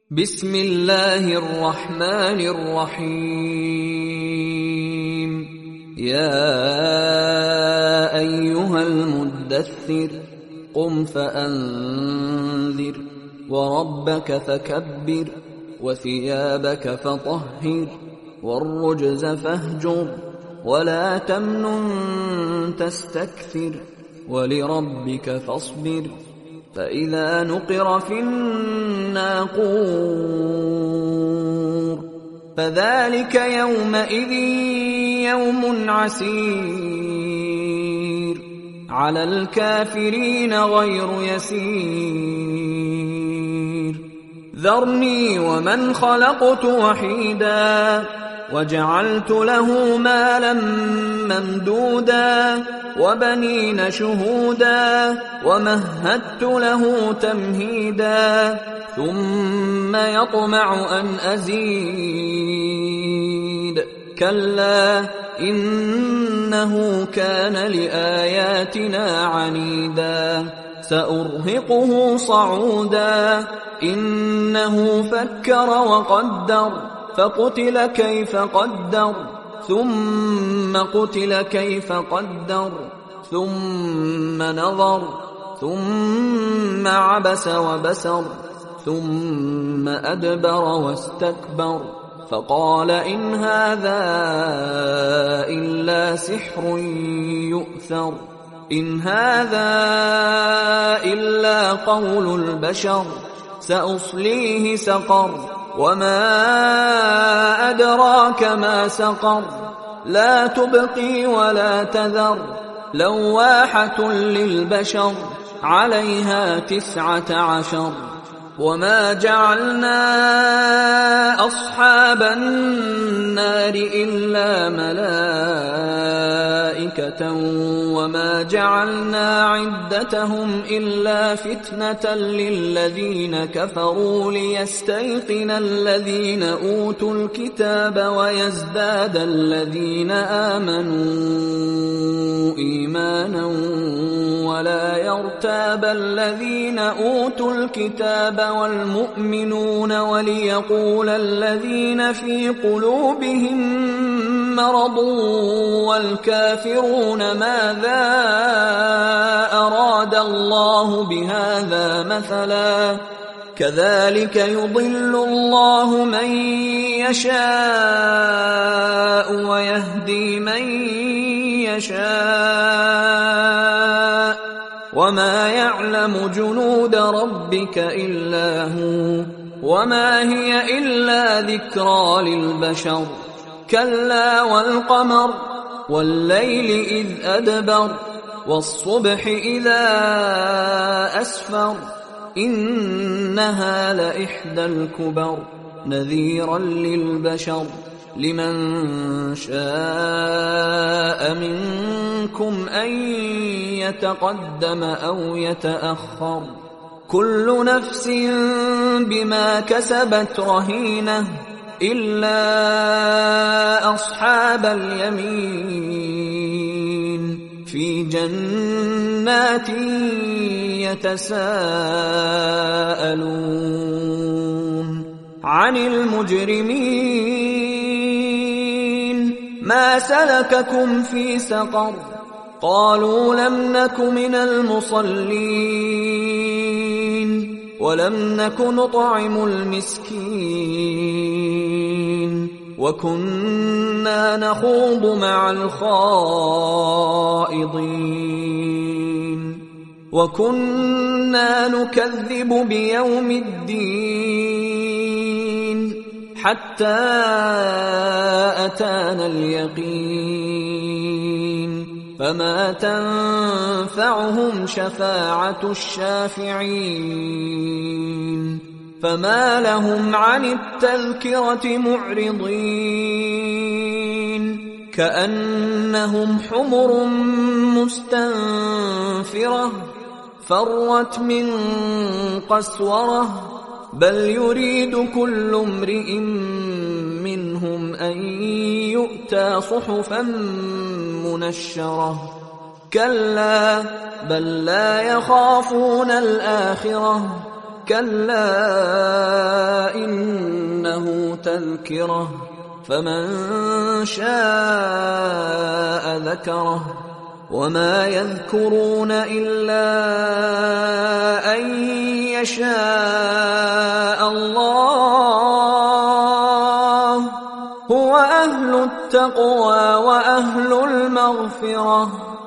بسم الله الرحمن الرحيم. يا أيها المدثر قم فأنذر وربك فكبر وثيابك فطهر والرجز فاهجر ولا تمنن تستكثر ولربك فاصبر فإذا نقر في الناقور فذلك يومئذ يوم عسير على الكافرين غير يسير. ذرني ومن خلقت وحيدا وجعلت له مالا ممدودا وبنين شهودا ومهدت له تمهيدا ثم يطمع أن أزيد كلا إنه كان لآياتنا عنيدا سأرهقه صعودا إنه فكر وقدر فقتل كيف قدر ثم قتل كيف قدر ثم نظر ثم عبس وبسر ثم أدبر واستكبر فقال إن هذا إلا سحر يؤثر إن هذا إلا قول البشر سأصليه سقر وما أدراك ما سقر لا تبقي ولا تذر لواحة للبشر عليها 19 وما جعلنا أصحاب النار إلا ملائكة وما جعلنا عدتهم إلا فتنة للذين كفروا ليستيقن الذين أوتوا الكتاب ويزداد الذين آمنوا إيمانا ولا يرتاب الذين أوتوا الكتاب والمؤمنون وليقول الذين في قلوبهم مرض والكافرون ماذا أراد الله بهذا مثلا كذلك يضل الله من يشاء ويهدي من يشاء وما يعلم جنود ربك إلا هو وما هي إلا ذكرى للبشر كلا والقمر والليل إذ أدبر والصبح إذا أسفر إنها لإحدى الكبر نذيرا للبشر لمن شاء منكم أن يتقدم أو يتأخر كل نفس بما كسبت رهينة إلا أصحاب اليمين في جنات يتساءلون عن المجرمين ما سلككم في سقر قالوا لم نك من المصلين ولم نك نطعم المسكين وكنا نخوض مع الخائضين وكنا نكذب بيوم الدين حتى أتانا اليقين فما تنفعهم شفاعة الشافعين فما لهم عن التذكرة معرضين كأنهم حمر مستنفرة فرت من قسورة بل يريد كل امرئ منهم أن يؤتى صحفا منشرة كلا بل لا يخافون الآخرة كلا له تذكرة فمن شاء ذكره وما يذكرون إلا أن يشاء الله هو أهل التقوى وأهل المغفرة